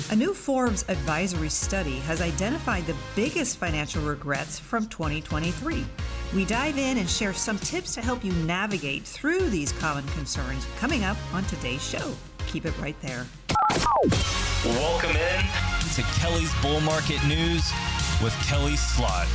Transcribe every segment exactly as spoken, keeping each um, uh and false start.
A new Forbes advisory study has identified the biggest financial regrets from twenty twenty-three. We dive in and share some tips to help you navigate through these common concerns coming up on today's show. Keep it right there. Welcome in to Kelly's Bull Market News with Kelly Slott.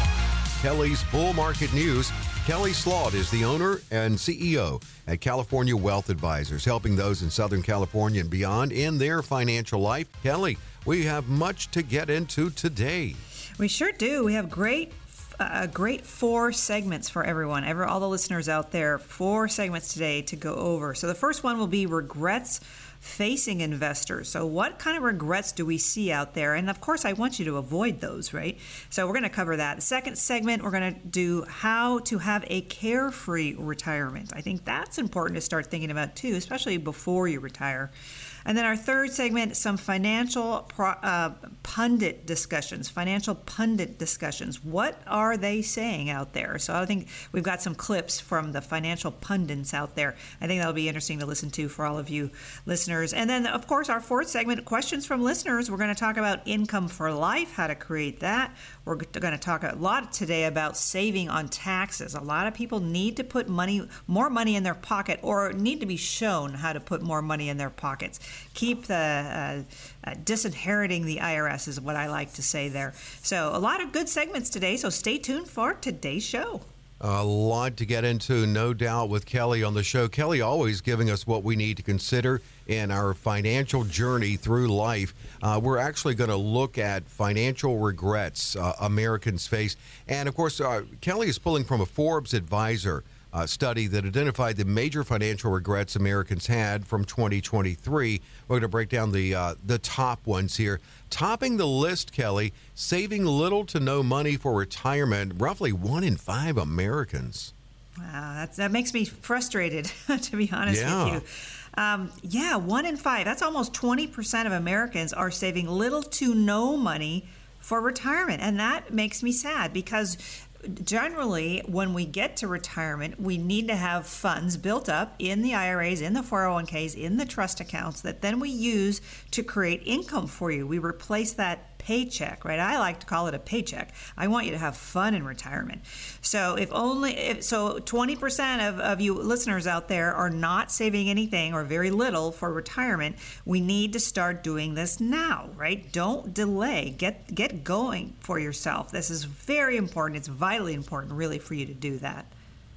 Kelly's Bull Market News. Kelly Slott is the owner and C E O at California Wealth Advisors, helping those in Southern California and beyond in their financial life. Kelly, we have much to get into today. We sure do. We have great a great four segments for everyone, ever all the listeners out there, four segments today to go over. So the first one will be regrets facing investors. So what kind of regrets do we see out there? And of course, I want you to avoid those, right? So we're going to cover that. The second segment, we're going to do how to have a carefree retirement. I think that's important to start thinking about too, especially before you retire. And then our third segment, some financial pro, uh, pundit discussions, financial pundit discussions. What are they saying out there? So I think we've got some clips from the financial pundits out there. I think that'll be interesting to listen to for all of you listeners. And then, of course, our fourth segment, questions from listeners. We're going to talk about income for life, how to create that. We're going to talk a lot today about saving on taxes. A lot of people need to put money, more money in their pocket, or need to be shown how to put more money in their pockets. Keep the uh, uh, disinheriting the I R S is what I like to say there. So a lot of good segments today, so stay tuned for today's show. A lot to get into, no doubt, with Kelly on the show. Kelly always giving us what we need to consider in our financial journey through life. Uh, we're actually going to look at financial regrets uh, Americans face. And, of course, uh, Kelly is pulling from a Forbes advisor Uh, study that identified the major financial regrets Americans had from twenty twenty-three. We're going to break down the uh, the top ones here. Topping the list, Kelly, saving little to no money for retirement. Roughly one in five Americans. Wow, that's, that makes me frustrated, to be honest yeah. with you. Um, yeah, one in five. That's almost twenty percent of Americans are saving little to no money for retirement. And that makes me sad because generally, when we get to retirement, we need to have funds built up in the I R As, in the four oh one k's, in the trust accounts that then we use to create income for you. We replace that paycheck, right? I like to call it a paycheck. I want you to have fun in retirement. So if only, if, so twenty percent of, of you listeners out there are not saving anything or very little for retirement. We need to start doing this now, right? Don't delay. Get, get going for yourself. This is very important. It's vitally important, really, for you to do that.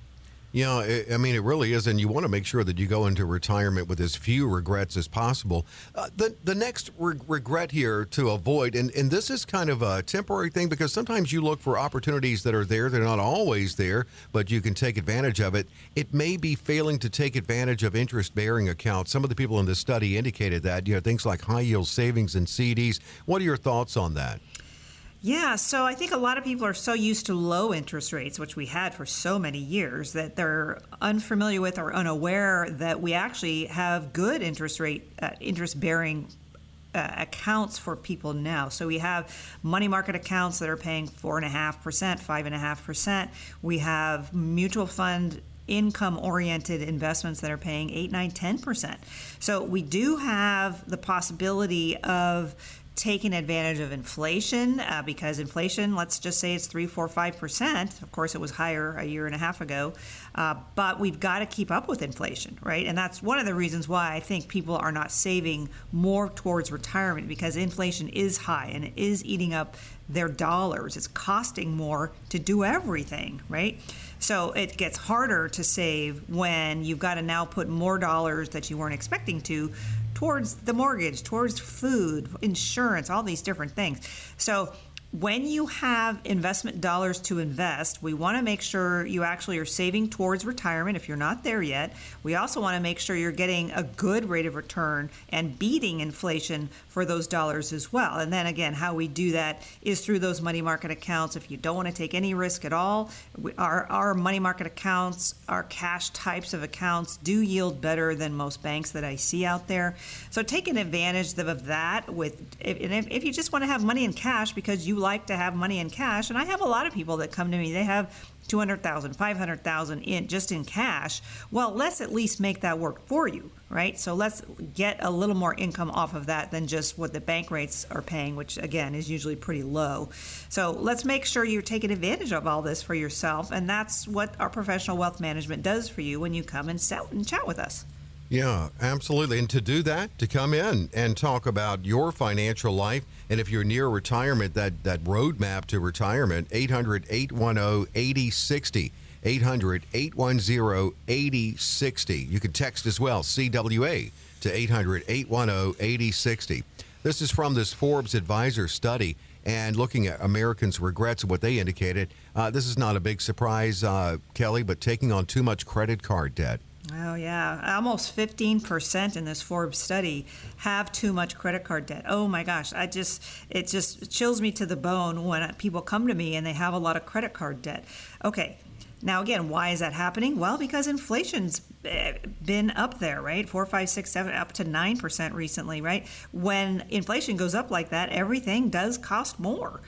Yeah, it, I mean, it really is, and you want to make sure that you go into retirement with as few regrets as possible. Uh, the the next re- regret here to avoid, and, and this is kind of a temporary thing because sometimes you look for opportunities that are there. They're not always there, but you can take advantage of it. It may be failing to take advantage of interest-bearing accounts. Some of the people in this study indicated that, you know, things like high-yield savings and C Ds. What are your thoughts on that? Yeah, so I think a lot of people are so used to low interest rates, which we had for so many years, that they're unfamiliar with or unaware that we actually have good interest rate, uh, interest-bearing uh, accounts for people now. So we have money market accounts that are paying four point five percent, five point five percent. We have mutual fund income-oriented investments that are paying eight, nine, ten percent. So we do have the possibility of taking advantage of inflation uh, because inflation, let's just say it's three, four, five percent. Of course, it was higher a year and a half ago, uh, but we've got to keep up with inflation, right? And that's one of the reasons why I think people are not saving more towards retirement, because inflation is high and it is eating up their dollars. It's costing more to do everything, right? So it gets harder to save when you've got to now put more dollars that you weren't expecting to towards the mortgage, towards food, insurance, all these different things. So when you have investment dollars to invest, we want to make sure you actually are saving towards retirement if you're not there yet. We also want to make sure you're getting a good rate of return and beating inflation for those dollars as well. And then again, how we do that is through those money market accounts. If you don't want to take any risk at all, we, our, our money market accounts, our cash types of accounts do yield better than most banks that I see out there. So taking advantage of that with, if, and if, if you just want to have money in cash because you like to have money in cash. And I have a lot of people that come to me, they have two hundred thousand, five hundred thousand in just in cash. Well, let's at least make that work for you, right? So let's get a little more income off of that than just what the bank rates are paying, which again is usually pretty low. So let's make sure you're taking advantage of all this for yourself. And that's what our professional wealth management does for you when you come and sit and chat with us. Yeah, absolutely. And to do that, to come in and talk about your financial life, and if you're near retirement, that, that roadmap to retirement, eight hundred, eight one zero, eight zero six zero, eight hundred, eight one zero, eight zero six zero. You can text as well, C W A, to eight hundred, eight one zero, eight zero six zero. This is from this Forbes Advisor study, and looking at Americans' regrets of what they indicated. Uh, this is not a big surprise, uh, Kelly, but taking on too much credit card debt. Oh, yeah. Almost fifteen percent in this Forbes study have too much credit card debt. Oh, my gosh. I just, it just chills me to the bone when people come to me and they have a lot of credit card debt. Okay. Now, again, why is that happening? Well, because inflation's been up there, right? Four, five, six, seven, up to nine percent recently, right? When inflation goes up like that, everything does cost more.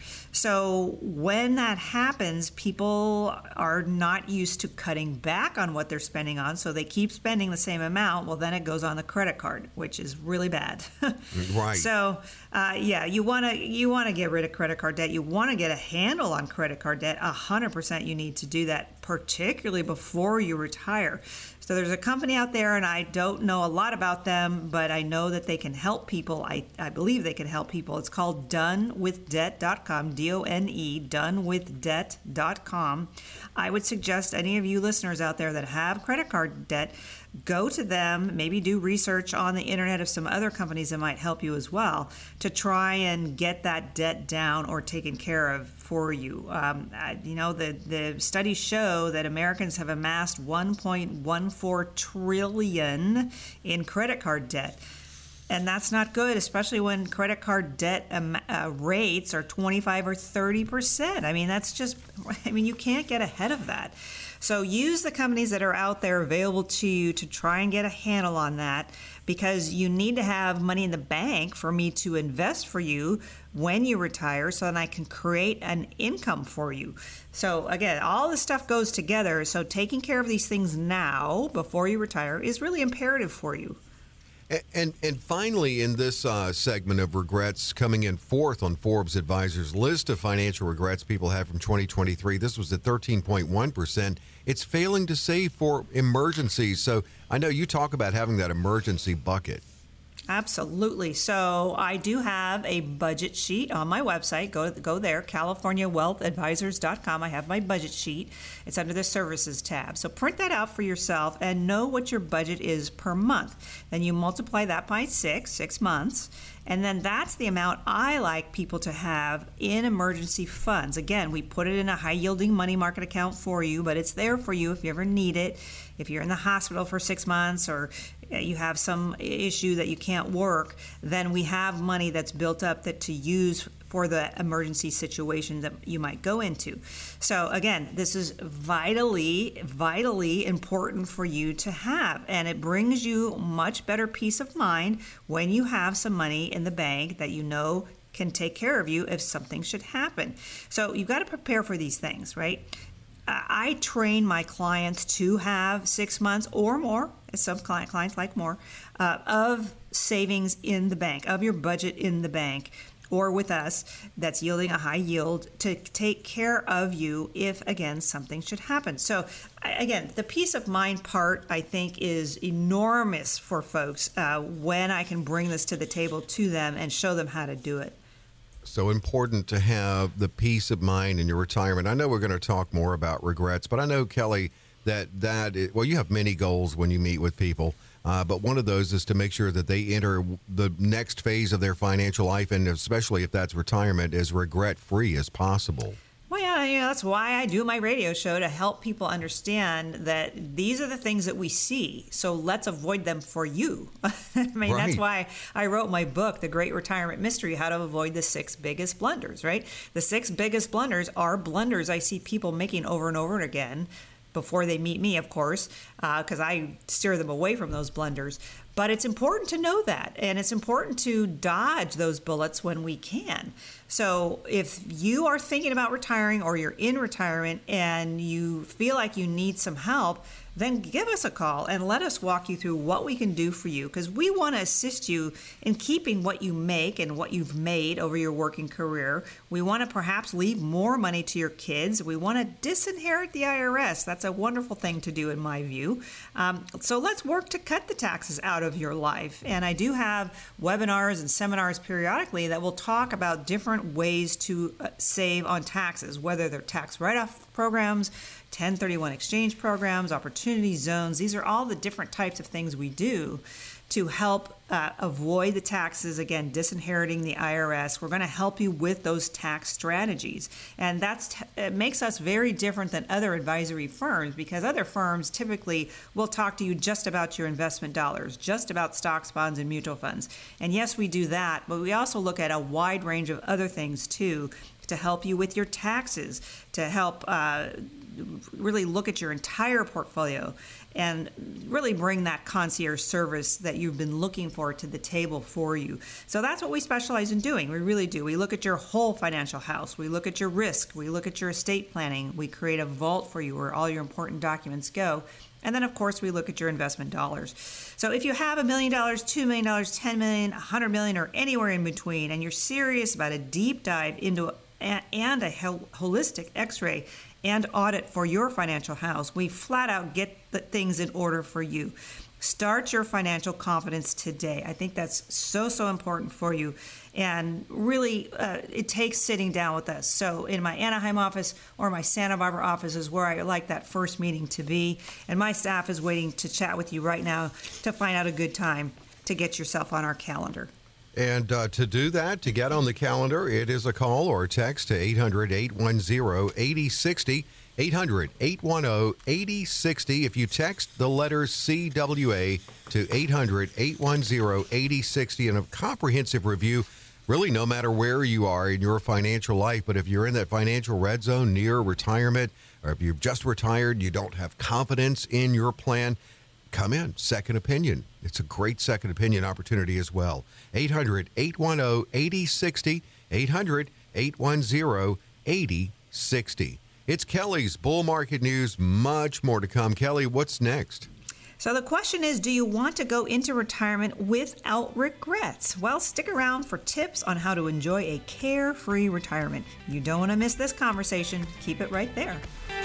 So when that happens, people are not used to cutting back on what they're spending on, so they keep spending the same amount. Well, then it goes on the credit card, which is really bad. Right. So, uh, yeah, you want to you want to get rid of credit card debt. You want to get a handle on credit card debt. one hundred percent you need to do that, particularly before you retire. So there's a company out there, and I don't know a lot about them, but I know that they can help people. I, I believe they can help people. It's called done with debt dot com, D O N E, done with debt dot com. I would suggest any of you listeners out there that have credit card debt, go to them, maybe do research on the internet of some other companies that might help you as well to try and get that debt down or taken care of for you. Um, you know, the, the studies show that Americans have amassed one point one four trillion dollars in credit card debt. And that's not good, especially when credit card debt um, uh, rates are twenty-five or thirty percent. I mean, that's just, I mean, you can't get ahead of that. So use the companies that are out there available to you to try and get a handle on that, because you need to have money in the bank for me to invest for you when you retire, so that I can create an income for you. So again, all this stuff goes together. So taking care of these things now before you retire is really imperative for you. And and finally, in this uh, segment of regrets, coming in fourth on Forbes Advisor's list of financial regrets people have from twenty twenty-three, this was at thirteen point one percent. It's failing to save for emergencies. So I know you talk about having that emergency bucket. Absolutely. So I do have a budget sheet on my website. Go go there, California Wealth Advisors dot com. I have my budget sheet. It's under the services tab. So print that out for yourself and know what your budget is per month. Then you multiply that by six, six months. And then that's the amount I like people to have in emergency funds. Again, we put it in a high-yielding money market account for you, but it's there for you if you ever need it. If you're in the hospital for six months or you have some issue that you can't work, then we have money that's built up that to use for the emergency situation that you might go into. So again, this is vitally, vitally important for you to have, and it brings you much better peace of mind when you have some money in the bank that you know can take care of you if something should happen. So you've got to prepare for these things, right? I train my clients to have six months or more, some client, clients like more, uh, of savings in the bank, of your budget in the bank, or with us that's yielding a high yield to take care of you if, again, something should happen. So, again, the peace of mind part, I think, is enormous for folks uh, when I can bring this to the table to them and show them how to do it. So important to have the peace of mind in your retirement. I know we're going to talk more about regrets, but I know, Kelly, that that is, well, you have many goals when you meet with people, uh, but one of those is to make sure that they enter the next phase of their financial life, and especially if that's retirement, as regret-free as possible. Well, yeah, you know, that's why I do my radio show, to help people understand that these are the things that we see. So let's avoid them for you. I mean, Right. That's why I wrote my book, The Great Retirement Mystery, How to Avoid the Six Biggest Blunders, right? The six biggest blunders are blunders I see people making over and over again before they meet me, of course, because uh, I steer them away from those blunders. But it's important to know that, and it's important to dodge those bullets when we can. So if you are thinking about retiring or you're in retirement and you feel like you need some help, then give us a call and let us walk you through what we can do for you, because we want to assist you in keeping what you make and what you've made over your working career. We want to perhaps leave more money to your kids. We want to disinherit the I R S. That's a wonderful thing to do in my view. Um, so let's work to cut the taxes out of your life. And I do have webinars and seminars periodically that will talk about different ways to uh, save on taxes, whether they're tax write-off programs, ten thirty-one exchange programs, opportunity zones. These are all the different types of things we do to help uh, avoid the taxes, again, disinheriting the I R S. We're going to help you with those tax strategies. And that's t- it makes us very different than other advisory firms, because other firms typically will talk to you just about your investment dollars, just about stocks, bonds, and mutual funds. And yes, we do that, but we also look at a wide range of other things too to help you with your taxes, to help uh, really look at your entire portfolio and really bring that concierge service that you've been looking for to the table for you. So that's what we specialize in doing. We really do. We look at your whole financial house. We look at your risk. We look at your estate planning. We create a vault for you where all your important documents go. And then, of course, we look at your investment dollars. So if you have a million dollars, two million dollars, ten million dollars, one hundred million dollars, or anywhere in between, and you're serious about a deep dive into a, and a holistic x-ray and audit for your financial house, we flat out get the things in order for you. Start your financial confidence today. I think that's so, so important for you. And really, uh, it takes sitting down with us. So in my Anaheim office or my Santa Barbara office is where I like that first meeting to be. And my staff is waiting to chat with you right now to find out a good time to get yourself on our calendar. And uh, to do that, to get on the calendar, it is a call or a text to eight hundred, eight one zero, eight zero six zero, eight hundred, eight one zero, eight zero six zero. If you text the letter C W A to eight hundred, eight one zero, eight zero six zero, and a comprehensive review, really no matter where you are in your financial life, but if you're in that financial red zone near retirement, or if you've just retired, you don't have confidence in your plan, come in. Second opinion. It's a great second opinion opportunity as well. eight hundred, eight one zero, eight zero six zero, eight hundred, eight one zero, eight zero six zero. It's Kelly's Bull Market News. Much more to come. Kelly, what's next? So the question is, do you want to go into retirement without regrets? Well, stick around for tips on how to enjoy a carefree retirement. You don't want to miss this conversation. Keep it right there.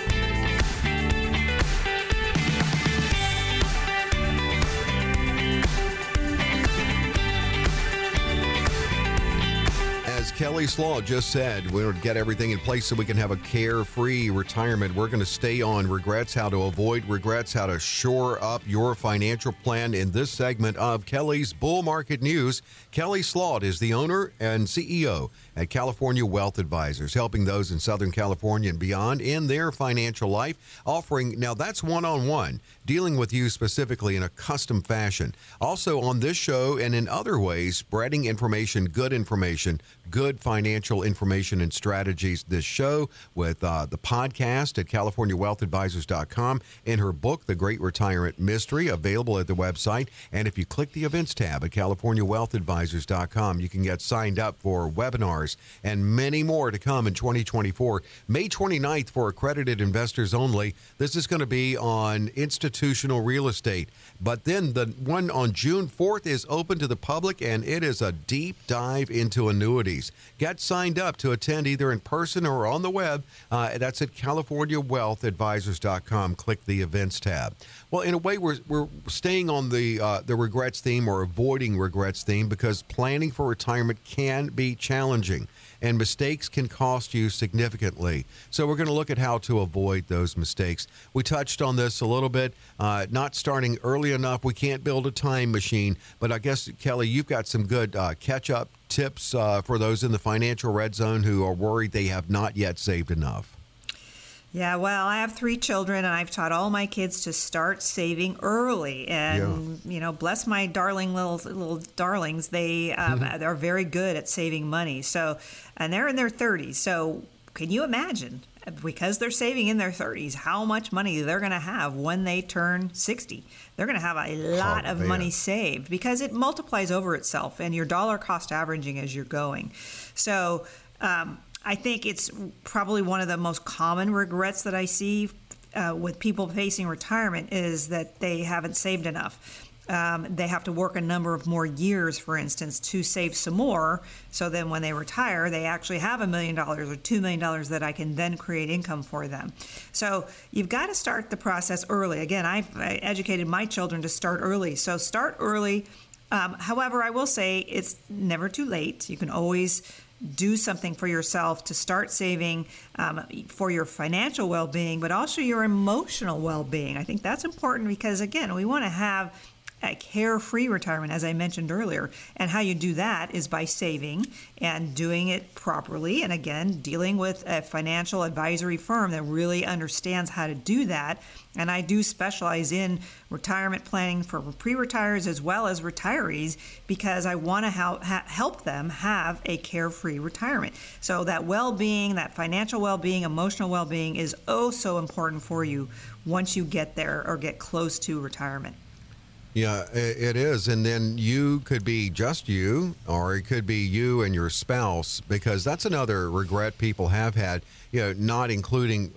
As Kelly Slaw just said, we're going to get everything in place so we can have a carefree retirement. We're going to stay on regrets, how to avoid regrets, how to shore up your financial plan in this segment of Kelly's Bull Market News. Kelly Slaw is the owner and C E O at California Wealth Advisors, helping those in Southern California and beyond in their financial life, offering, now that's one-on-one, dealing with you specifically in a custom fashion. Also on this show and in other ways, spreading information, good information, good financial information and strategies. This show with uh, the podcast at california wealth advisors dot com and her book, The Great Retirement Mystery, available at the website. And if you click the events tab at california wealth advisors dot com, you can get signed up for webinars and many more to come in twenty twenty-four. May twenty-ninth for accredited investors only. This is going to be on institutional real estate. But then the one on June fourth is open to the public, and it is a deep dive into annuities. Get signed up to attend either in person or on the web. Uh, that's at california wealth advisors dot com. Click the events tab. Well, in a way, we're we're staying on the uh, the regrets theme, or avoiding regrets theme, because planning for retirement can be challenging and mistakes can cost you significantly. So we're going to look at how to avoid those mistakes. We touched on this a little bit, uh, not starting early enough. We can't build a time machine, but I guess, Kelly, you've got some good uh, catch-up tips uh, for those in the financial red zone who are worried they have not yet saved enough. Yeah, well, I have three children, and I've taught all my kids to start saving early. And, yeah. you know, bless my darling little little darlings, they um, mm-hmm. are very good at saving money. So, and they're in their thirties. So can you imagine because they're saving in their thirties, how much money they're going to have when they turn sixty. They're going to have a lot oh, of man. money saved because it multiplies over itself and your dollar cost averaging as you're going. So um, I think it's probably one of the most common regrets that I see uh, with people facing retirement is that they haven't saved enough. Um, they have to work a number of more years, for instance, to save some more. So then when they retire, they actually have a million dollars or two million dollars that I can then create income for them. So you've got to start the process early. Again, I've I educated my children to start early. So start early. Um, however, I will say it's never too late. You can always do something for yourself to start saving um, for your financial well-being, but also your emotional well-being. I think that's important because, again, we want to have a carefree retirement, as I mentioned earlier. And how you do that is by saving and doing it properly. And again, dealing with a financial advisory firm that really understands how to do that. And I do specialize in retirement planning for pre-retires as well as retirees because I want to help, help them have a carefree retirement. So that well-being, that financial well-being, emotional well-being is oh so important for you once you get there or get close to retirement. Yeah, it is. And then you could be just you, or it could be you and your spouse, because that's another regret people have had, you know, not including,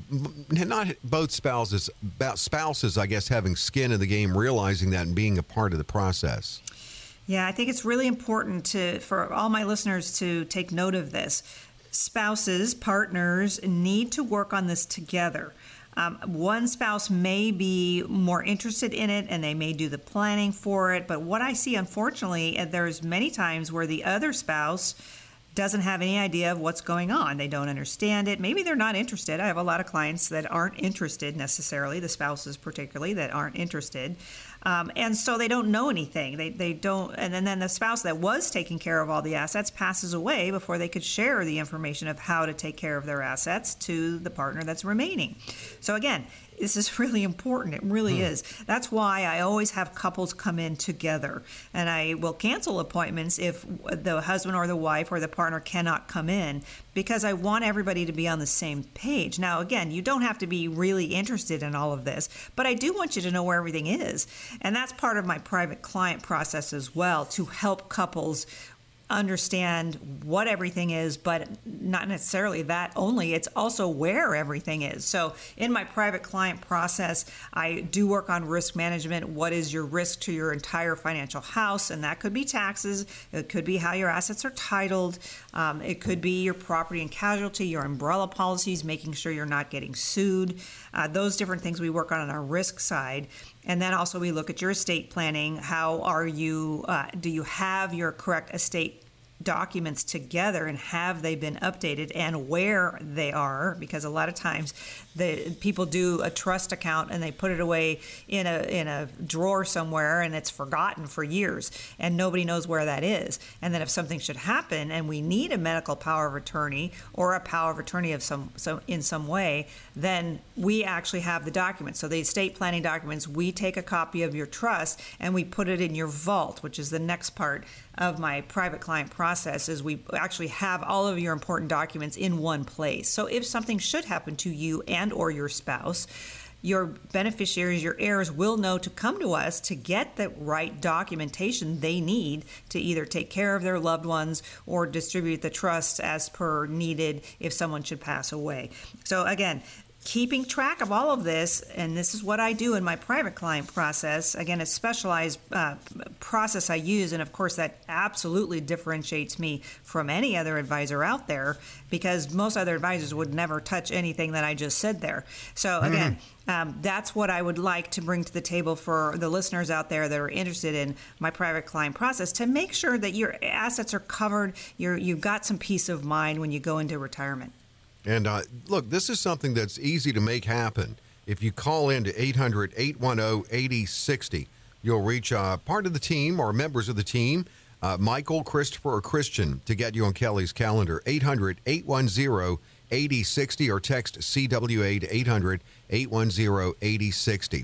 not both spouses, spouses, I guess, having skin in the game, realizing that and being a part of the process. Yeah, I think it's really important to for all my listeners to take note of this. Spouses, partners need to work on this together. Um, one spouse may be more interested in it and they may do the planning for it. But what I see, unfortunately, there's many times where the other spouse doesn't have any idea of what's going on. They don't understand it. Maybe they're not interested. I have a lot of clients that aren't interested necessarily, the spouses particularly, that aren't interested. Um, and so they don't know anything. They they don't, and then, then the spouse that was taking care of all the assets passes away before they could share the information of how to take care of their assets to the partner that's remaining. So again, this is really important. It really hmm. is. That's why I always have couples come in together, and I will cancel appointments if the husband or the wife or the partner cannot come in, because I want everybody to be on the same page. Now, again, you don't have to be really interested in all of this, but I do want you to know where everything is. And that's part of my private client process as well, to help couples understand what everything is, but not necessarily that only. It's also where everything is. So in my private client process, I do work on risk management. What is your risk to your entire financial house? And that could be taxes. It could be how your assets are titled. Um, it could be your property and casualty, your umbrella policies, making sure you're not getting sued. Uh, those different things we work on on our risk side. And then also we look at your estate planning. How are you, uh, do you have your correct estate documents together, and have they been updated, and where they are? Because a lot of times the people do a trust account and they put it away in a in a drawer somewhere, and it's forgotten for years and nobody knows where that is. And then if something should happen and we need a medical power of attorney or a power of attorney of some so in some way, then we actually have the documents. So the estate planning documents, we take a copy of your trust and we put it in your vault, which is the next part of my private client process, is we actually have all of your important documents in one place. So if something should happen to you and or your spouse, your beneficiaries, your heirs will know to come to us to get the right documentation they need to either take care of their loved ones or distribute the trust as per needed if someone should pass away. So again, keeping track of all of this, and this is what I do in my private client process. Again, a specialized uh, process I use, and of course that absolutely differentiates me from any other advisor out there, because most other advisors would never touch anything that I just said there. So again, mm-hmm. um, that's what I would like to bring to the table for the listeners out there that are interested in my private client process, to make sure that your assets are covered, you're, you've got some peace of mind when you go into retirement. And uh, look, this is something that's easy to make happen. If you call in to eight hundred, eight one zero, eight zero six zero, you'll reach uh, part of the team or members of the team, uh, Michael, Christopher, or Christian, to get you on Kelly's calendar. eight hundred, eight one zero, eight zero six zero or text C W A to eight hundred, eight one zero, eight zero six zero.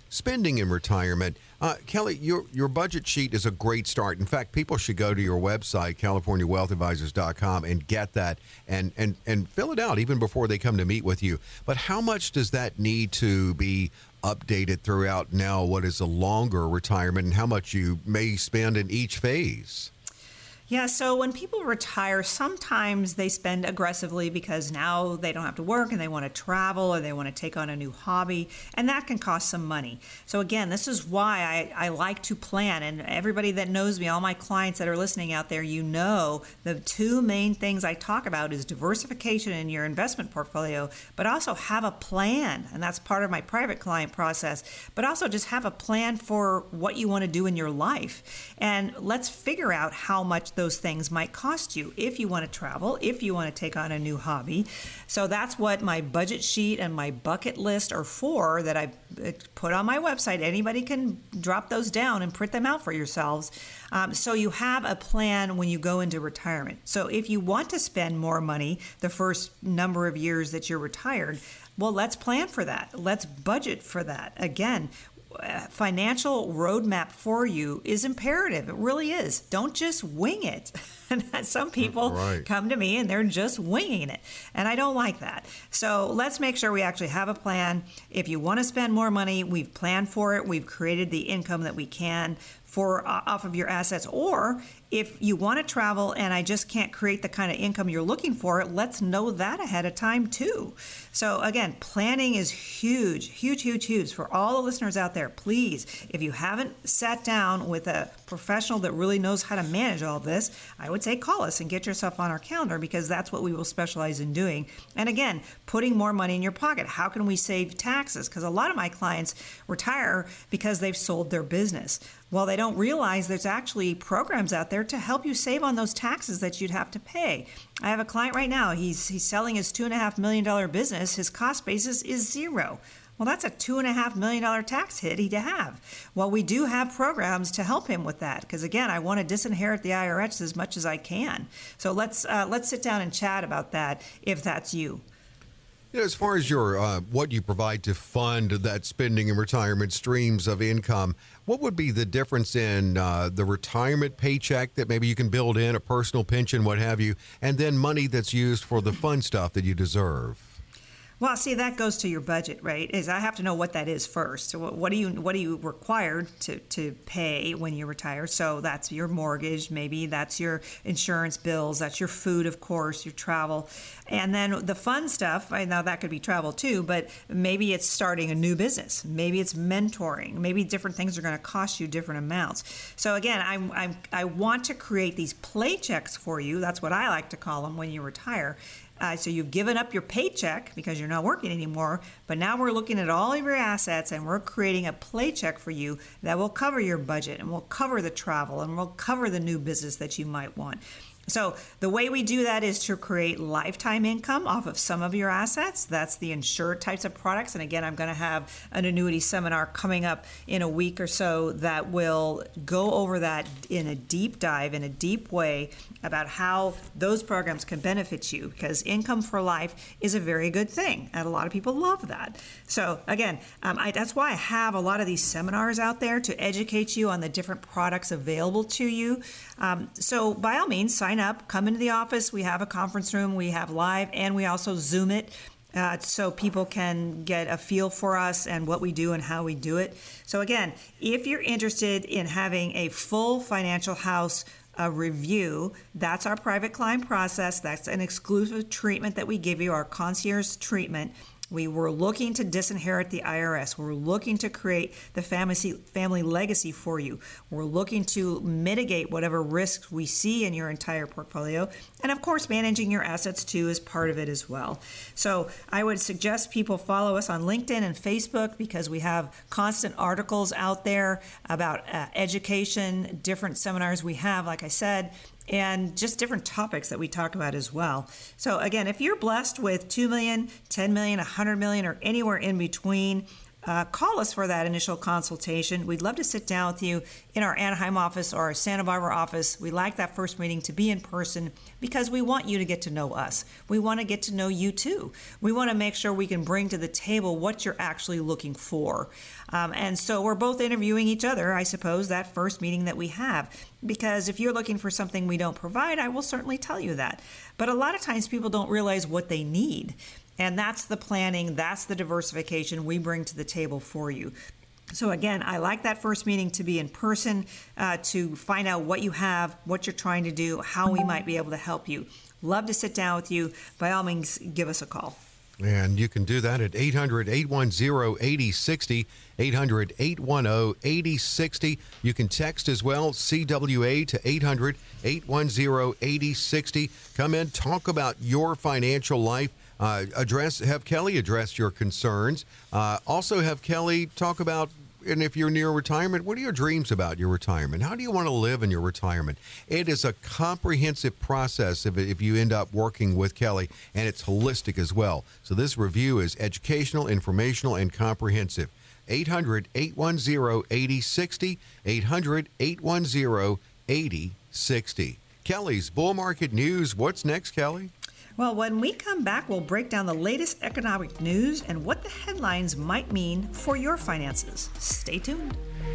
spending in retirement. Uh, Kelly, your your budget sheet is a great start. In fact, people should go to your website, California Wealth Advisors dot com, and get that and, and, and fill it out even before they come to meet with you. But how much does that need to be updated throughout now what is a longer retirement, and how much you may spend in each phase? Yeah, so when people retire, sometimes they spend aggressively because now they don't have to work and they want to travel or they want to take on a new hobby, and that can cost some money. So again, this is why I, I like to plan, and everybody that knows me, all my clients that are listening out there, you know the two main things I talk about is diversification in your investment portfolio, but also have a plan, and that's part of my private client process, but also just have a plan for what you want to do in your life. And let's figure out how much those things might cost you if you want to travel, if you want to take on a new hobby. So that's what my budget sheet and my bucket list are for, that I put on my website. Anybody can drop those down and print them out for yourselves. Um, so you have a plan when you go into retirement. So if you want to spend more money the first number of years that you're retired, well, let's plan for that. Let's budget for that. Again, financial roadmap for you is imperative. It really is. Don't just wing it. Some people right. come to me and they're just winging it, and I don't like that. So let's make sure we actually have a plan. If you want to spend more money, we've planned for it. We've created the income that we can for uh, off of your assets. Or if you want to travel and I just can't create the kind of income you're looking for, let's know that ahead of time too. So again, planning is huge, huge, huge, huge for all the listeners out there. Please, if you haven't sat down with a professional that really knows how to manage all this, I would say call us and get yourself on our calendar, because that's what we will specialize in doing. And again, putting more money in your pocket. How can we save taxes? Because a lot of my clients retire because they've sold their business. Well, they don't realize there's actually programs out there to help you save on those taxes that you'd have to pay. I have a client right now. He's he's selling his two and a half million dollar business. His cost basis is zero. Well, that's a two and a half million dollar tax hit he'd have. Well, we do have programs to help him with that, because again, I want to disinherit the I R S as much as I can. So let's uh, let's sit down and chat about that if that's you. You know, as far as your uh, what you provide to fund that spending and retirement streams of income, what would be the difference in uh, the retirement paycheck that maybe you can build in, a personal pension, what have you, and then money that's used for the fun stuff that you deserve? Well, see, that goes to your budget, right? Is I have to know what that is first. So what do you what are you required to, to pay when you retire? So that's your mortgage, maybe that's your insurance bills, that's your food, of course, your travel. And then the fun stuff, now that could be travel too, but maybe it's starting a new business. Maybe it's mentoring. Maybe different things are going to cost you different amounts. So again, I'm, I'm, I want to create these play checks for you. That's what I like to call them when you retire. Uh, so you've given up your paycheck because you're not working anymore, but now we're looking at all of your assets and we're creating a play check for you that will cover your budget and will cover the travel and will cover the new business that you might want. So the way we do that is to create lifetime income off of some of your assets. That's the insured types of products. And again, I'm going to have an annuity seminar coming up in a week or so that will go over that in a deep dive, in a deep way, about how those programs can benefit you, because income for life is a very good thing. And a lot of people love that. So again, um, I, that's why I have a lot of these seminars out there to educate you on the different products available to you. Um, so by all means, sign up, come into the office. We have a conference room, we have live, and we also Zoom it uh, so people can get a feel for us and what we do and how we do it. So again, if you're interested in having a full financial house uh, review, that's our private client process. That's an exclusive treatment that we give you, our concierge treatment. We were looking to disinherit the I R S. We're looking to create the family family legacy for you. We're looking to mitigate whatever risks we see in your entire portfolio. And of course, managing your assets too is part of it as well. So I would suggest people follow us on LinkedIn and Facebook, because we have constant articles out there about uh, education, different seminars we have, like I said, and just different topics that we talk about as well. So again, if you're blessed with two million, ten million, one hundred million, or anywhere in between, uh, call us for that initial consultation. We'd love to sit down with you in our Anaheim office or our Santa Barbara office. We like that first meeting to be in person because we want you to get to know us. We want to get to know you too. We want to make sure we can bring to the table what you're actually looking for. Um, and so we're both interviewing each other, I suppose, that first meeting that we have. Because if you're looking for something we don't provide, I will certainly tell you that. But a lot of times people don't realize what they need. And that's the planning, that's the diversification we bring to the table for you. So again, I like that first meeting to be in person, uh, to find out what you have, what you're trying to do, how we might be able to help you. Love to sit down with you. By all means, give us a call. And you can do that at eight hundred, eight one zero, eight zero six zero, eight hundred, eight one zero, eight zero six zero. You can text as well, C W A, to eight hundred, eight one zero, eight zero six zero. Come in, talk about your financial life. Uh, address, have Kelly address your concerns. Uh, also have Kelly talk about, and if you're near retirement, what are your dreams about your retirement? How do you want to live in your retirement? It is a comprehensive process if, if you end up working with Kelly, and it's holistic as well. So this review is educational, informational, and comprehensive. eight hundred, eight one zero, eight zero six zero, eight hundred, eight one zero, eight zero six zero. Kelly's Bull Market News. What's next, Kelly? Well, when we come back, we'll break down the latest economic news and what the headlines might mean for your finances. Stay tuned.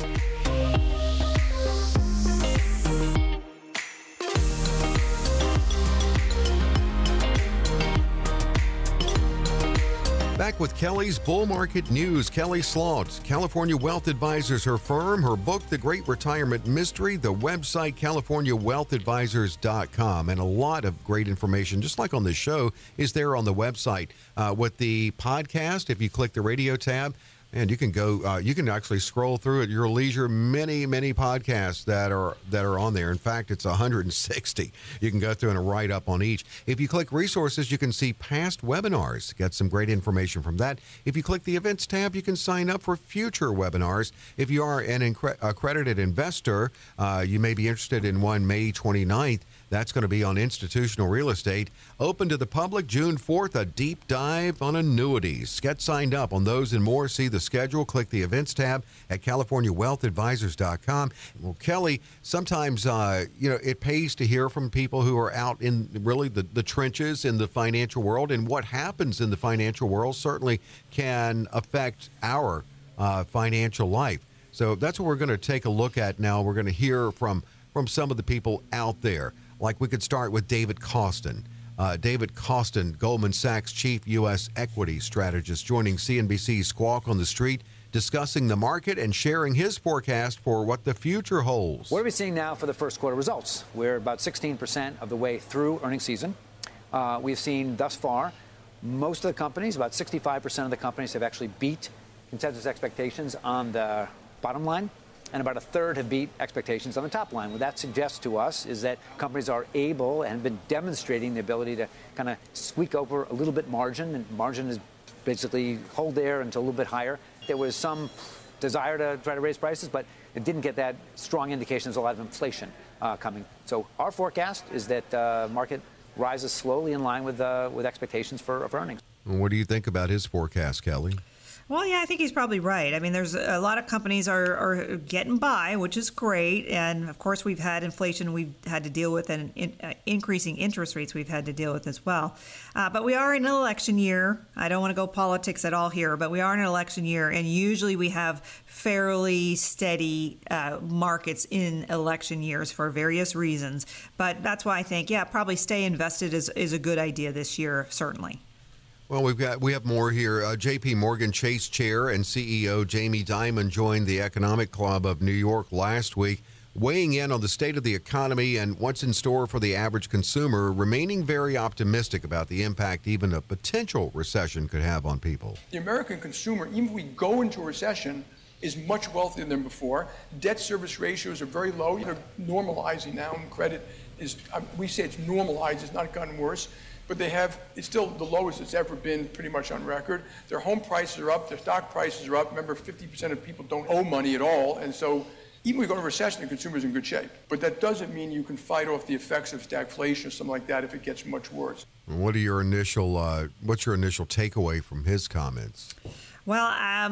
Back with Kelly's Bull Market News. Kelly Slaughter, California Wealth Advisors, her firm, her book, The Great Retirement Mystery, the website, california wealth advisors dot com. And a lot of great information, just like on this show, is there on the website. Uh, with the podcast, if you click the radio tab, and you can go, uh, you can actually scroll through at your leisure. Many, many podcasts that are that are on there. In fact, it's one hundred sixty. You can go through and write up on each. If you click resources, you can see past webinars. Get some great information from that. If you click the events tab, you can sign up for future webinars. If you are an incre- accredited investor, uh, you may be interested in one May twenty-ninth. That's going to be on institutional real estate. Open to the public June fourth, a deep dive on annuities. Get signed up on those and more. See the schedule. Click the events tab at california wealth advisors dot com. Well, Kelly, sometimes, uh, you know, it pays to hear from people who are out in really the, the trenches in the financial world. And what happens in the financial world certainly can affect our uh, financial life. So that's what we're going to take a look at now. We're going to hear from, from some of the people out there. Like we could start with David Kostin. Uh, David Kostin, Goldman Sachs Chief U S Equity Strategist, joining C N B C's Squawk on the Street, discussing the market and sharing his forecast for what the future holds. What are we seeing now for the first quarter results? We're about sixteen percent of the way through earnings season. Uh, we've seen thus far, most of the companies, about sixty-five percent of the companies have actually beat consensus expectations on the bottom line, and about a third have beat expectations on the top line. What that suggests to us is that companies are able and have been demonstrating the ability to kind of squeak over a little bit margin, and margin is basically hold there until a little bit higher. There was some desire to try to raise prices, but it didn't get that strong indication there's a lot of inflation uh, coming. So our forecast is that uh, market rises slowly in line with uh, with expectations for, for earnings. What do you think about his forecast, Kelly? Well, yeah, I think he's probably right. I mean, there's a lot of companies are, are getting by, which is great. And of course, we've had inflation we've had to deal with, and in, uh, increasing interest rates we've had to deal with as well. Uh, but we are in an election year. I don't want to go politics at all here, but we are in an election year. And usually we have fairly steady uh, markets in election years for various reasons. But that's why I think, yeah, probably stay invested is, is a good idea this year, certainly. Well, we've got we have more here. Uh, J P Morgan Chase Chair and C E O Jamie Dimon joined the Economic Club of New York last week, weighing in on the state of the economy and what's in store for the average consumer, remaining very optimistic about the impact even a potential recession could have on people. The American consumer, even if we go into a recession, is much wealthier than before. Debt service ratios are very low. You know, normalizing now, and credit is, we say it's normalized, it's not gotten worse. But they have, it's still the lowest it's ever been pretty much on record. Their home prices are up, their stock prices are up. Remember, fifty percent of people don't owe money at all. And so even when we go to recession, the consumer's in good shape. But that doesn't mean you can fight off the effects of stagflation or something like that if it gets much worse. What are your initial, uh, what's your initial takeaway from his comments? Well, um,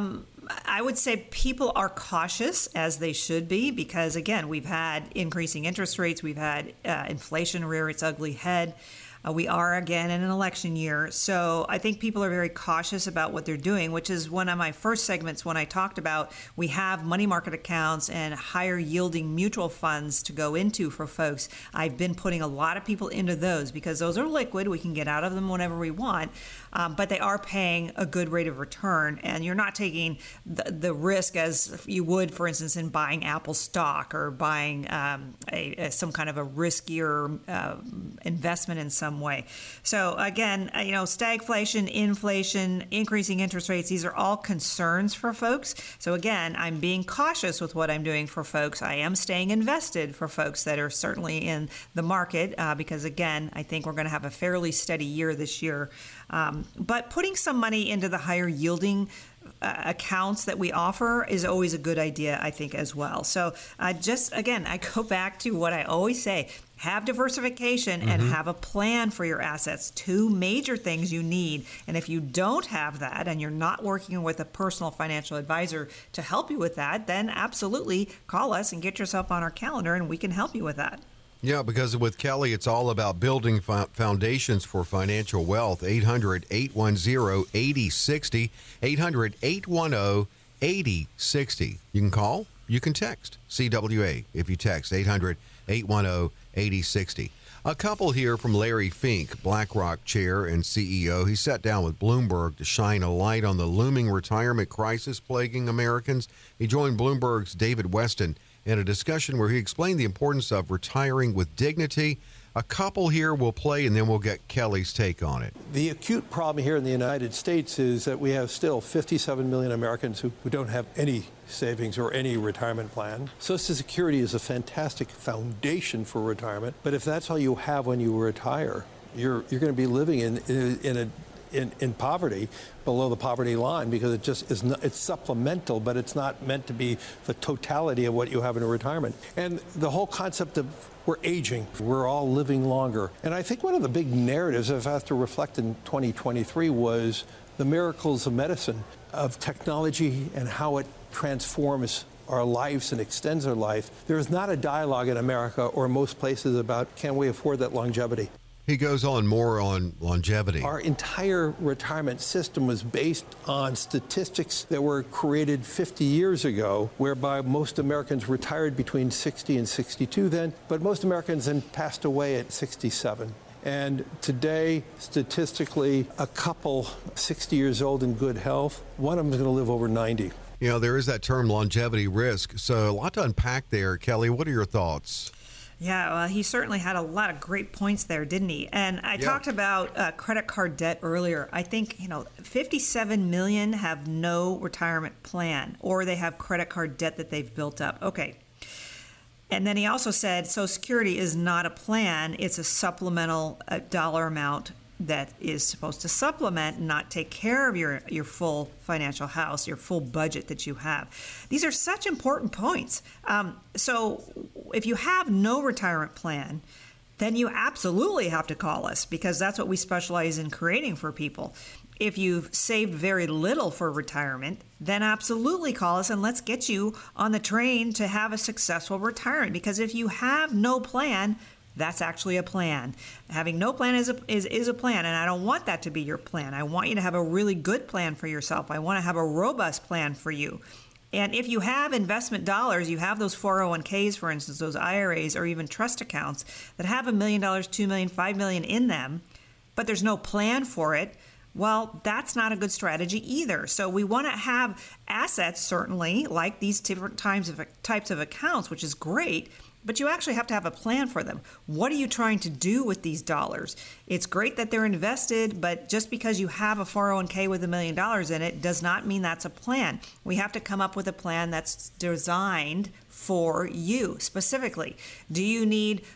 I would say people are cautious, as they should be, because, again, we've had increasing interest rates. We've had uh, inflation rear its ugly head. Uh, we are, again, in an election year. So I think people are very cautious about what they're doing, which is one of my first segments when I talked about we have money market accounts and higher yielding mutual funds to go into for folks. I've been putting a lot of people into those because those are liquid. We can get out of them whenever we want, um, but they are paying a good rate of return. And you're not taking the, the risk as you would, for instance, in buying Apple stock or buying um, a, a, some kind of a riskier uh, investment in some way. So again, you know, stagflation, inflation, increasing interest rates, these are all concerns for folks. So again, I'm being cautious with what I'm doing for folks. I am staying invested for folks that are certainly in the market uh, because again, I think we're going to have a fairly steady year this year. Um, but putting some money into the higher yielding Uh, accounts that we offer is always a good idea, I think, as well. So uh, just, again, I go back to what I always say, have diversification mm-hmm. and have a plan for your assets. Two major things you need. And if you don't have that and you're not working with a personal financial advisor to help you with that, then absolutely call us and get yourself on our calendar and we can help you with that. Yeah, because with Kelly, it's all about building foundations for financial wealth. eight hundred, eight one zero, eight zero six zero, eight hundred, eight one zero, eight zero six zero. You can call, you can text C W A if you text eight hundred, eight one zero, eight zero six zero. A couple here from Larry Fink, BlackRock chair and C E O. He sat down with Bloomberg to shine a light on the looming retirement crisis plaguing Americans. He joined Bloomberg's David Weston in a discussion where he explained the importance of retiring with dignity. A couple here will play, and then we'll get Kelly's take on it. The acute problem here in the United States is that we have still fifty-seven million Americans who, who don't have any savings or any retirement plan. Social Security is a fantastic foundation for retirement, but if that's all you have when you retire, you're you're going to be living in in, in a In, in poverty, below the poverty line, because it just is not, it's supplemental, but it's not meant to be the totality of what you have in a retirement. And the whole concept of we're aging, we're all living longer. And I think one of the big narratives I've had to reflect in twenty twenty-three was the miracles of medicine, of technology and how it transforms our lives and extends our life. There is not a dialogue in America or most places about can we afford that longevity. He goes on more on longevity. Our entire retirement system was based on statistics that were created fifty years ago, whereby most Americans retired between sixty and sixty-two then, but most Americans then passed away at sixty-seven. And today, statistically, a couple sixty years old in good health, one of them is going to live over ninety. You know, there is that term longevity risk. So a lot to unpack there. Kelly, what are your thoughts? Yeah, well, he certainly had a lot of great points there, didn't he? And I yeah. talked about uh, credit card debt earlier. I think, you know, fifty-seven million have no retirement plan, or they have credit card debt that they've built up. Okay. And then he also said Social Security is not a plan. It's a supplemental uh, dollar amount that is supposed to supplement and not take care of your, your full financial house, your full budget that you have. These are such important points. Um, so if you have no retirement plan, then you absolutely have to call us because that's what we specialize in creating for people. If you've saved very little for retirement, then absolutely call us and let's get you on the train to have a successful retirement. Because if you have no plan, that's actually a plan. Having no plan is a, is, is a plan, and I don't want that to be your plan. I want you to have a really good plan for yourself. I want to have a robust plan for you. And if you have investment dollars, you have those four oh one k's, for instance, those I R As or even trust accounts that have a million dollars, two million dollars, five million dollars in them, but there's no plan for it, well, that's not a good strategy either. So we want to have assets, certainly, like these different types of, types of accounts, which is great, but you actually have to have a plan for them. What are you trying to do with these dollars? It's great that they're invested, but just because you have a four oh one k with a million dollars in it does not mean that's a plan. We have to come up with a plan that's designed for you specifically. Do you need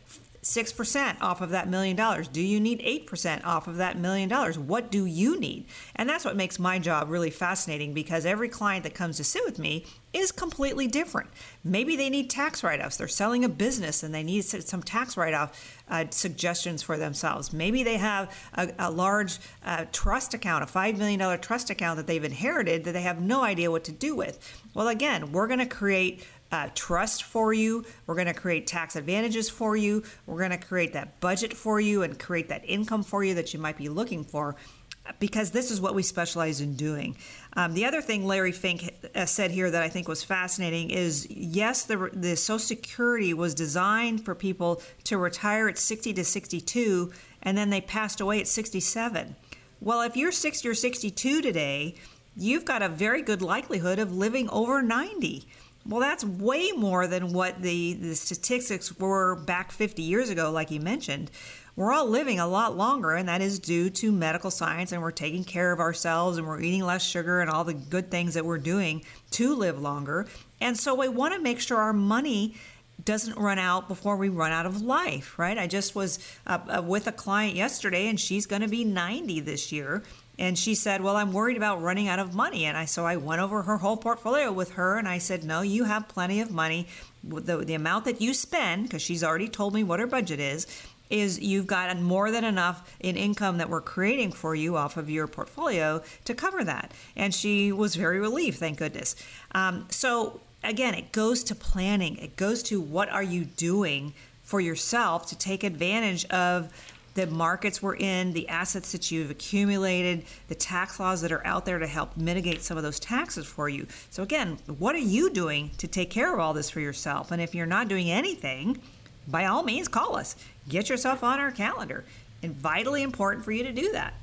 six percent off of that million dollars? Do you need eight percent off of that million dollars? What do you need? And that's what makes my job really fascinating, because every client that comes to sit with me is completely different. Maybe they need tax write-offs. They're selling a business and they need some tax write-off uh, suggestions for themselves. Maybe they have a, a large uh, trust account, a five million dollars trust account that they've inherited that they have no idea what to do with. Well, again, we're going to create Uh, trust for you. We're going to create tax advantages for you. We're going to create that budget for you and create that income for you that you might be looking for, because this is what we specialize in doing. Um, the other thing Larry Fink uh, said here that I think was fascinating is, yes, the, the Social Security was designed for people to retire at sixty to sixty-two, and then they passed away at sixty-seven. Well, if you're sixty or sixty-two today, you've got a very good likelihood of living over ninety. Well, that's way more than what the, the statistics were back fifty years ago, like you mentioned. We're all living a lot longer, and that is due to medical science, and we're taking care of ourselves, and we're eating less sugar and all the good things that we're doing to live longer. And so we want to make sure our money doesn't run out before we run out of life, right? I just was uh, with a client yesterday, and she's going to be ninety this year. And she said, well, I'm worried about running out of money. And I so I went over her whole portfolio with her, and I said, no, you have plenty of money. The, the amount that you spend, because she's already told me what her budget is, is you've got more than enough in income that we're creating for you off of your portfolio to cover that. And she was very relieved, thank goodness. Um, so again, it goes to planning. It goes to what are you doing for yourself to take advantage of the markets we're in, the assets that you've accumulated, the tax laws that are out there to help mitigate some of those taxes for you. So again, what are you doing to take care of all this for yourself? And if you're not doing anything, by all means, call us. Get yourself on our calendar. And vitally important for you to do that.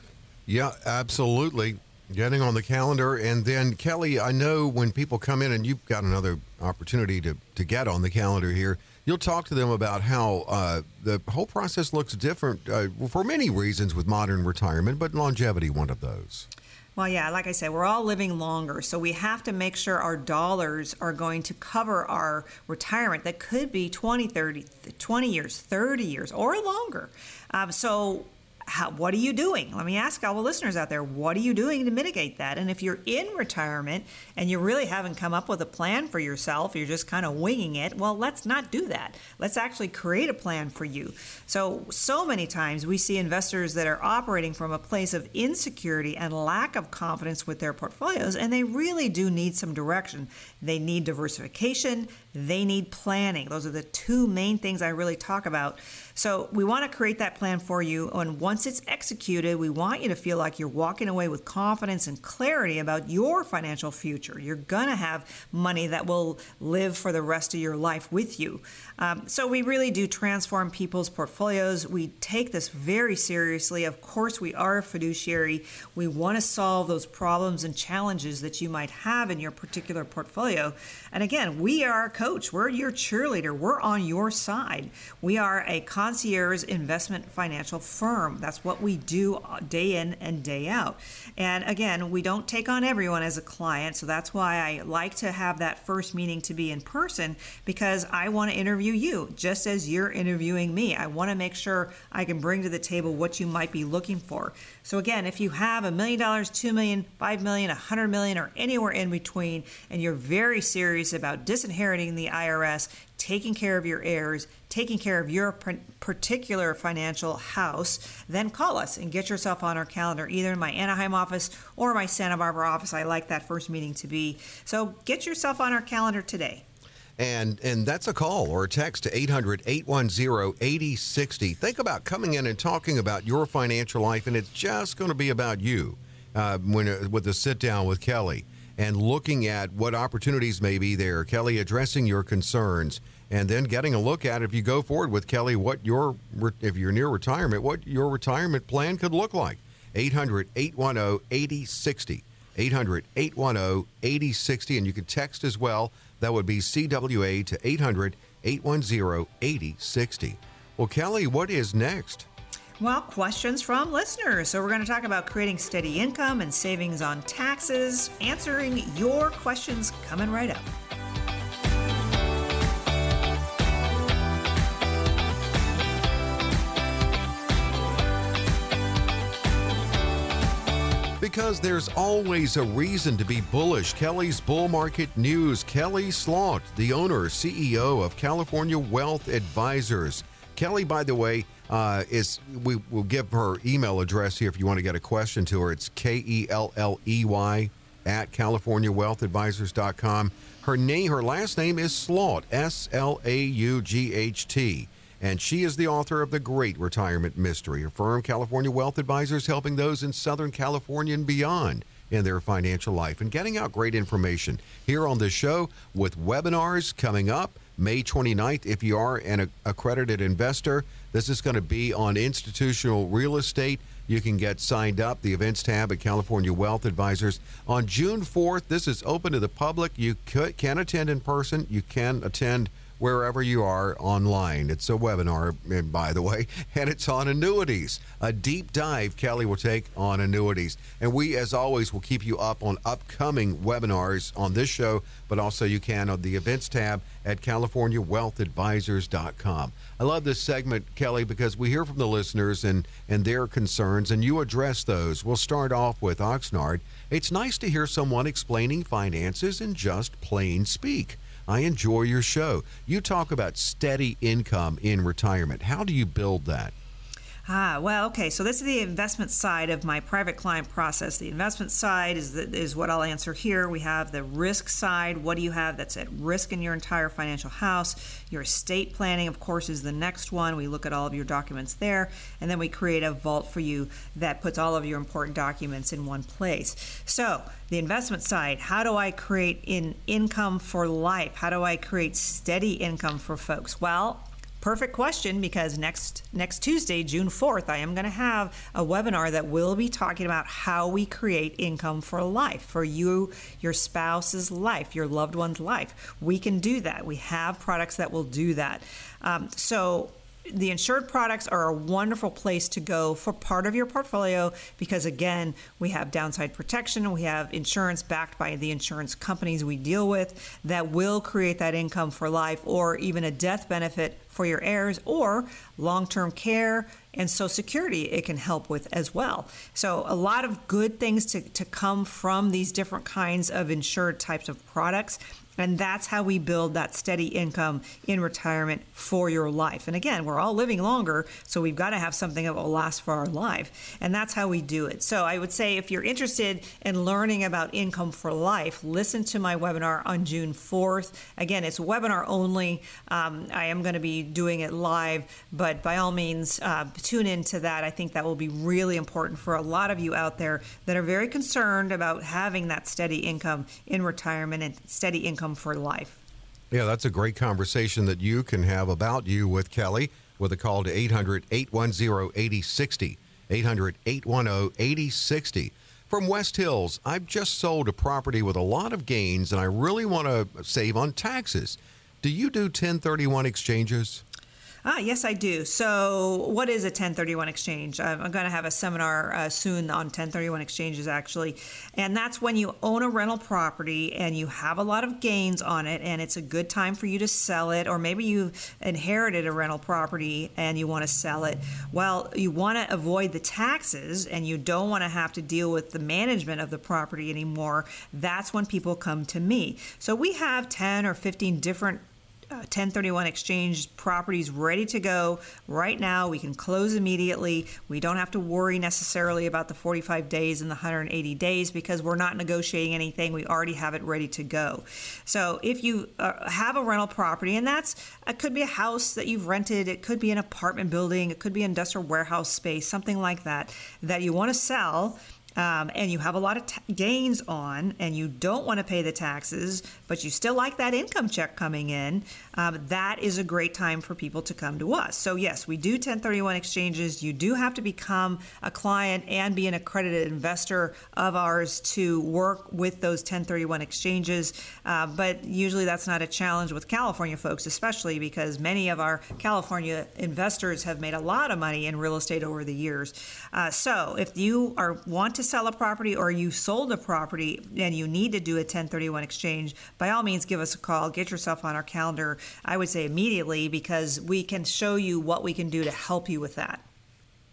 Yeah, absolutely. Getting on the calendar. And then, Kelly, I know when people come in, and you've got another opportunity to, to get on the calendar here, you'll talk to them about how uh, the whole process looks different uh, for many reasons with modern retirement, but longevity, one of those. Well, yeah, like I said, we're all living longer, so we have to make sure our dollars are going to cover our retirement that could be twenty, thirty, twenty years, thirty years, or longer. Um, so how, what are you doing? Let me ask all the listeners out there, what are you doing to mitigate that? And if you're in retirement and you really haven't come up with a plan for yourself, you're just kind of winging it, well, let's not do that. Let's actually create a plan for you. So, so many times we see investors that are operating from a place of insecurity and lack of confidence with their portfolios, and they really do need some direction. They need diversification. They need planning. Those are the two main things I really talk about. So we want to create that plan for you, and once it's executed, we want you to feel like you're walking away with confidence and clarity about your financial future. You're going to have money that will live for the rest of your life with you. Um, so we really do transform people's portfolios. We take this very seriously. Of course, we are a fiduciary. We want to solve those problems and challenges that you might have in your particular portfolio. And again, we are a coach. We're your cheerleader. We're on your side. We are a concierge investment financial firm. That's what we do day in and day out. And again, we don't take on everyone as a client, so that's why I like to have that first meeting to be in person, because I want to interview you just as you're interviewing me. I want to make sure I can bring to the table what you might be looking for. So again, if you have a million dollars, two million, five million, a hundred million, or anywhere in between, and you're very serious about disinheriting the I R S, taking care of your heirs, taking care of your particular financial house, then call us and get yourself on our calendar, either in my Anaheim office or my Santa Barbara office. I like that first meeting to be. So get yourself on our calendar today. And and that's a call or a text to eight hundred, eight one zero, eight zero six zero. Think about coming in and talking about your financial life, and it's just going to be about you uh, when uh, with a sit down with Kelly and looking at what opportunities may be there. Kelly addressing your concerns, and then getting a look at, if you go forward with Kelly, what your, if you're near retirement, what your retirement plan could look like. eight hundred, eight one zero, eight zero six zero. eight hundred, eight one zero, eight zero six zero. And you can text as well. That would be C W A to eight hundred, eight one zero, eight zero six zero. Well, Kelly, what is next? Well, questions from listeners. So we're going to talk about creating steady income and savings on taxes, answering your questions coming right up. Because there's always a reason to be bullish. Kelly's Bull Market News. Kelly Slaught, the owner, C E O of California Wealth Advisors. Kelly, by the way, uh, is we will give her email address here if you want to get a question to her. It's K E L L E Y at california wealth advisors dot com. Her name, her last name is Slaught, S L A U G H T. And she is the author of The Great Retirement Mystery. Her firm, California Wealth Advisors, helping those in Southern California and beyond in their financial life and getting out great information here on the show with webinars coming up May twenty-ninth. If you are an accredited investor, this is going to be on institutional real estate. You can get signed up, the events tab at California Wealth Advisors. On June fourth, this is open to the public. You could, can attend in person. You can attend wherever you are online. It's a webinar, by the way, and it's on annuities. A deep dive Kelly will take on annuities. And we, as always, will keep you up on upcoming webinars on this show, but also you can on the events tab at california wealth advisors dot com. I love this segment, Kelly, because we hear from the listeners and, and their concerns, and you address those. We'll start off with Oxnard. It's nice to hear someone explaining finances in just plain speak. I enjoy your show. You talk about steady income in retirement. How do you build that? Ah, well, okay. So this is the investment side of my private client process. The investment side is the, is what I'll answer here. We have the risk side. What do you have that's at risk in your entire financial house? Your estate planning, of course, is the next one. We look at all of your documents there, and then we create a vault for you that puts all of your important documents in one place. So the investment side, how do I create in income for life? How do I create steady income for folks? Well, perfect question, because next next Tuesday, June fourth, I am going to have a webinar that will be talking about how we create income for life, for you, your spouse's life, your loved one's life. We can do that. We have products that will do that. Um, so the insured products are a wonderful place to go for part of your portfolio because, again, we have downside protection. We have insurance backed by the insurance companies we deal with that will create that income for life, or even a death benefit for your heirs, or long-term care and Social Security it can help with as well. So a lot of good things to, to come from these different kinds of insured types of products. And that's how we build that steady income in retirement for your life. And again, we're all living longer, so we've got to have something that will last for our life. And that's how we do it. So I would say if you're interested in learning about income for life, listen to my webinar on June fourth. Again, it's webinar only. Um, I am going to be doing it live, but by all means, uh, tune into that. I think that will be really important for a lot of you out there that are very concerned about having that steady income in retirement and steady income for life. Yeah, that's a great conversation that you can have about you with Kelly with a call to eight hundred, eight one zero, eight zero six zero, eight hundred, eight one zero, eight zero six zero. From West Hills, I've just sold a property with a lot of gains and I really want to save on taxes. Do you do ten thirty-one exchanges? Ah, yes, I do. So what is a ten thirty-one exchange? I'm going to have a seminar uh, soon on ten thirty-one exchanges, actually. And that's when you own a rental property and you have a lot of gains on it, and it's a good time for you to sell it, or maybe you've inherited a rental property and you want to sell it. Well, you want to avoid the taxes and you don't want to have to deal with the management of the property anymore. That's when people come to me. So we have ten or fifteen different Uh, ten thirty-one exchange properties ready to go right now. We can close immediately. We don't have to worry necessarily about the forty-five days and the one hundred eighty days because we're not negotiating anything. We already have it ready to go. So if you uh, have a rental property, and that's it could be a house that you've rented, it could be an apartment building, it could be industrial warehouse space, something like that, that you want to sell, Um, and you have a lot of t- gains on, and you don't want to pay the taxes, but you still like that income check coming in, um, that is a great time for people to come to us. So yes, we do ten thirty-one exchanges. You do have to become a client and be an accredited investor of ours to work with those ten thirty-one exchanges, uh, but usually that's not a challenge with California folks, especially because many of our California investors have made a lot of money in real estate over the years. Uh, so if you are want to sell a property, or you sold a property and you need to do a ten thirty-one exchange, by all means give us a call, get yourself on our calendar, I would say immediately, because we can show you what we can do to help you with that.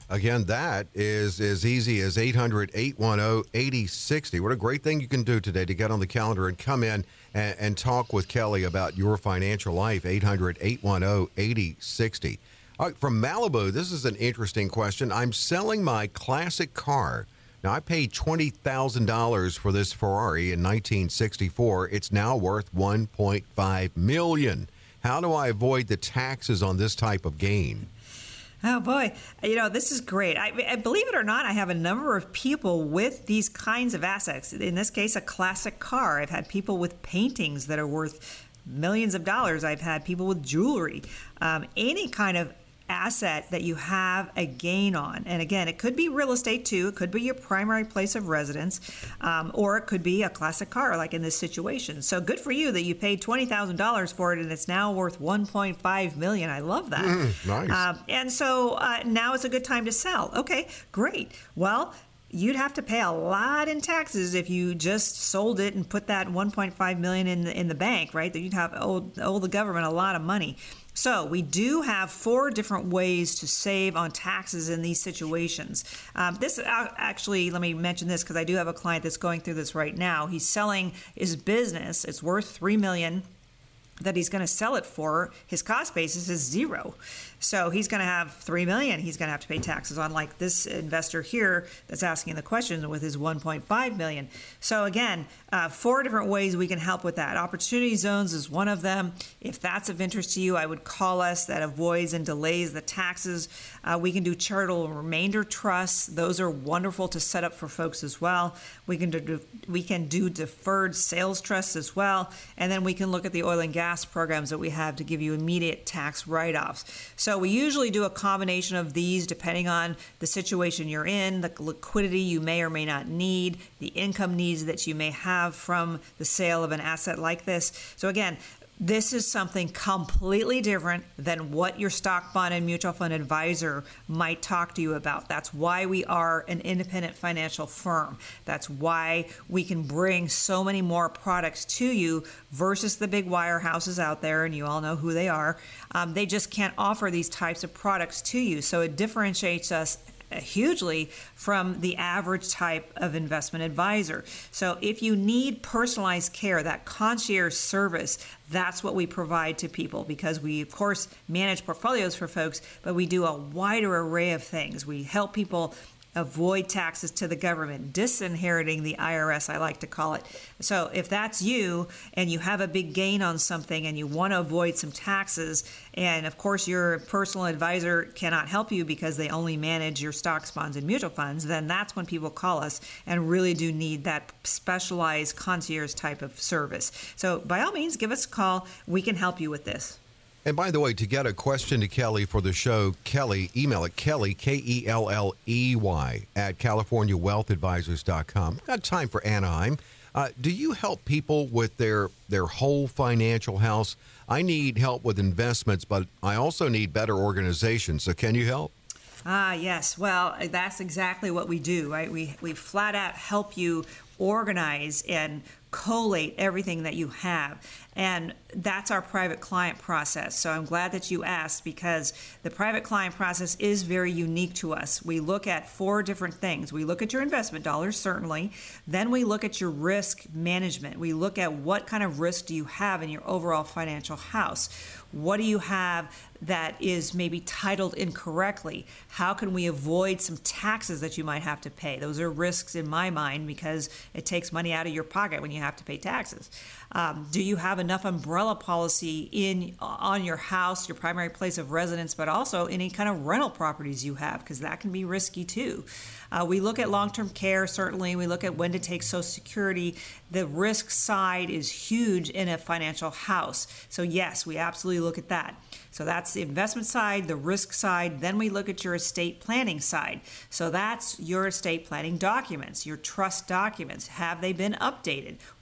Again, that is as easy as eight hundred, eight one zero, eight zero six zero. What a great thing you can do today to get on the calendar and come in and, and talk with Kelly about your financial life. eight hundred, eight one zero, eight zero six zero. All right, from Malibu, this is an interesting question. I'm selling my classic car. Now, I paid twenty thousand dollars for this Ferrari in nineteen sixty-four. It's now worth one point five million dollars. How do I avoid the taxes on this type of gain? Oh, boy. You know, this is great. I, I believe it or not, I have a number of people with these kinds of assets. In this case, a classic car. I've had people with paintings that are worth millions of dollars. I've had people with jewelry. Um, any kind of asset that you have a gain on. And again, it could be real estate too. It could be your primary place of residence, um, or it could be a classic car like in this situation. So good for you that you paid twenty thousand dollars for it and it's now worth one point five million dollars. I love that. Mm, nice. Um, and so uh, now is a good time to sell. Okay, great. Well, you'd have to pay a lot in taxes if you just sold it and put that one point five million dollars in the, in the bank, right? That you'd have owe, owe the government a lot of money. So we do have four different ways to save on taxes in these situations. Um, this uh, actually, let me mention this because I do have a client that's going through this right now. He's selling his business. It's worth three million dollars that he's going to sell it for. His cost basis is zero. So he's going to have three million dollars he's going to have to pay taxes on, like this investor here that's asking the question with his one point five million dollars. So again, uh, four different ways we can help with that. Opportunity zones is one of them. If that's of interest to you, I would call us. That avoids and delays the taxes. Uh, we can do charitable remainder trusts. Those are wonderful to set up for folks as well. We can do, we can do deferred sales trusts as well. And then we can look at the oil and gas programs that we have to give you immediate tax write-offs. So we usually do a combination of these depending on the situation you're in, the liquidity you may or may not need, the income needs that you may have from the sale of an asset like this. So again, this is something completely different than what your stock, bond, and mutual fund advisor might talk to you about. That's why we are an independent financial firm. That's why we can bring so many more products to you versus the big wirehouses out there, and you all know who they are. Um, they just can't offer these types of products to you. So it differentiates us hugely from the average type of investment advisor. So if you need personalized care, that concierge service, that's what we provide to people, because we, of course, manage portfolios for folks, but we do a wider array of things. We help people avoid taxes to the government, disinheriting the I R S, I like to call it. So if that's you and you have a big gain on something and you want to avoid some taxes, and of course your personal advisor cannot help you because they only manage your stocks, bonds, and mutual funds, then that's when people call us and really do need that specialized concierge type of service. So by all means, give us a call. We can help you with this. And by the way, to get a question to Kelly for the show, Kelly, email it, Kelly, K E L L E Y, at California Wealth Advisors dot com. Got time for Anaheim. Uh, do you help people with their, their whole financial house? I need help with investments, but I also need better organization. So can you help? Ah, yes. Well, that's exactly what we do, right? We, we flat out help you organize and collate everything that you have. And that's our private client process. So I'm glad that you asked, because the private client process is very unique to us. We look at four different things. We look at your investment dollars, certainly. Then we look at your risk management. We look at what kind of risk do you have in your overall financial house. What do you have that is maybe titled incorrectly? How can we avoid some taxes that you might have to pay? Those are risks in my mind, because it takes money out of your pocket when you have to pay taxes. Um, do you have enough umbrella policy in on your house, your primary place of residence, but also any kind of rental properties you have, because that can be risky too. Uh, we look at long-term care, certainly. We look at when to take Social Security. The risk side is huge in a financial house. So yes, we absolutely look at that. So that's the investment side, the risk side. Then we look at your estate planning side. So that's your estate planning documents, your trust documents. Have they been updated?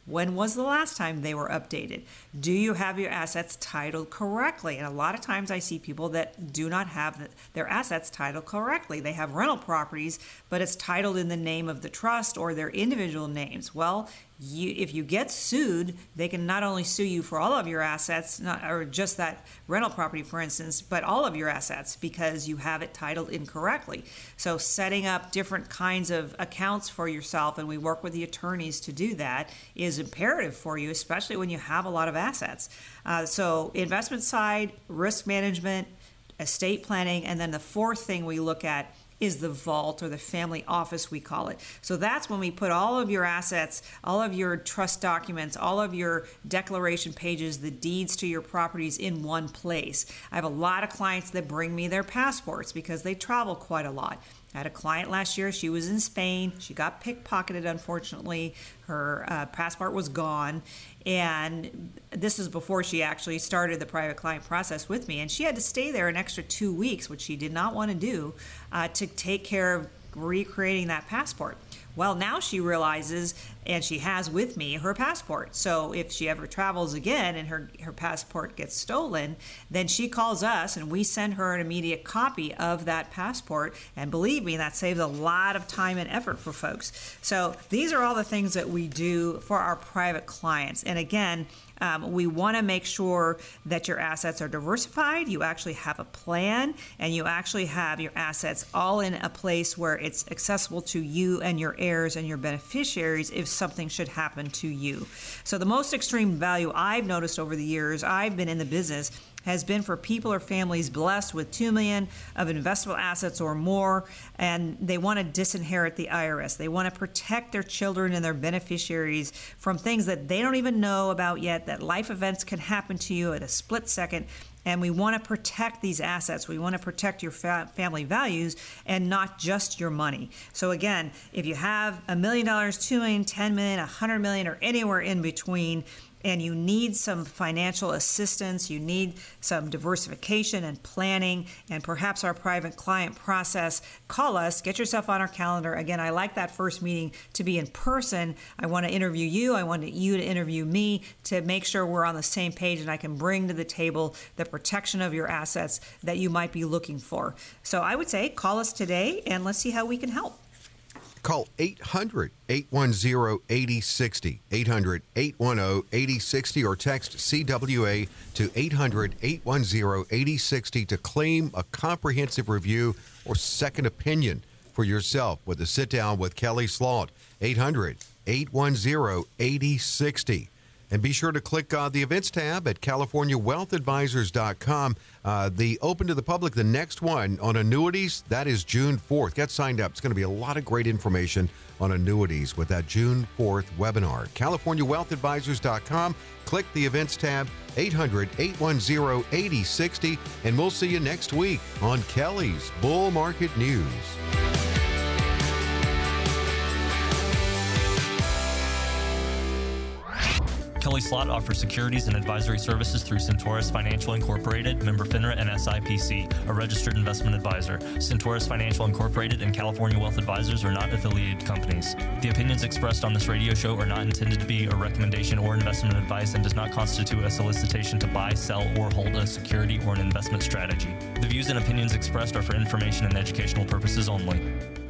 When was the last time they were updated? Do you have your assets titled correctly? And a lot of times I see people that do not have their assets titled correctly. They have rental properties, but it's titled in the name of the trust or their individual names. Well, you, if you get sued, they can not only sue you for all of your assets, not, or just that rental property, for instance, but all of your assets because you have it titled incorrectly. So setting up different kinds of accounts for yourself, and we work with the attorneys to do that, is imperative for you, especially when you have a lot of assets. Uh, so investment side, risk management, estate planning, and then the fourth thing we look at is the vault, or the family office, we call it. So that's when we put all of your assets, all of your trust documents, all of your declaration pages, the deeds to your properties in one place. I have a lot of clients that bring me their passports because they travel quite a lot. I had a client last year, she was in Spain, she got pickpocketed, unfortunately. Her uh, passport was gone, and this is before she actually started the private client process with me, and she had to stay there an extra two weeks, which she did not want to do, uh, to take care of recreating that passport. Well, now she realizes, and she has with me, her passport. So if she ever travels again and her, her passport gets stolen, then she calls us and we send her an immediate copy of that passport. And believe me, that saves a lot of time and effort for folks. So these are all the things that we do for our private clients. And again, Um, we want to make sure that your assets are diversified, you actually have a plan, and you actually have your assets all in a place where it's accessible to you and your heirs and your beneficiaries if something should happen to you. So the most extreme value I've noticed over the years I've been in the business has been for people or families blessed with two million dollars of investable assets or more, and they want to disinherit the I R S. They want to protect their children and their beneficiaries from things that they don't even know about yet, that life events can happen to you at a split second. And we want to protect these assets. We want to protect your fa- family values and not just your money. So again, if you have a million dollars, two million, ten million, a hundred million, or anywhere in between, and you need some financial assistance, you need some diversification and planning, and perhaps our private client process, call us, get yourself on our calendar. Again, I like that first meeting to be in person. I want to interview you. I want you to interview me to make sure we're on the same page and I can bring to the table the protection of your assets that you might be looking for. So I would say call us today and let's see how we can help. Call eight hundred, eight one zero, eight zero six zero, eight hundred, eight one zero, eight zero six zero, or text C W A to eight hundred, eight one zero, eight zero six zero to claim a comprehensive review or second opinion for yourself with a sit-down with Kelly Slaught, eight hundred, eight one zero, eight zero six zero. And be sure to click uh, the events tab at California Wealth Advisors dot com. Uh, the open to the public, the next one on annuities, that is June fourth. Get signed up. It's going to be a lot of great information on annuities with that June fourth webinar. California Wealth Advisors dot com. Click the events tab, eight hundred, eight one zero, eight zero six zero, and we'll see you next week on Kelly's Bull Market News. Kelly Slaught offers securities and advisory services through Centaurus Financial Incorporated, member FINRA and S I P C, a registered investment advisor. Centaurus Financial Incorporated and California Wealth Advisors are not affiliated companies. The opinions expressed on this radio show are not intended to be a recommendation or investment advice and does not constitute a solicitation to buy, sell, or hold a security or an investment strategy. The views and opinions expressed are for information and educational purposes only.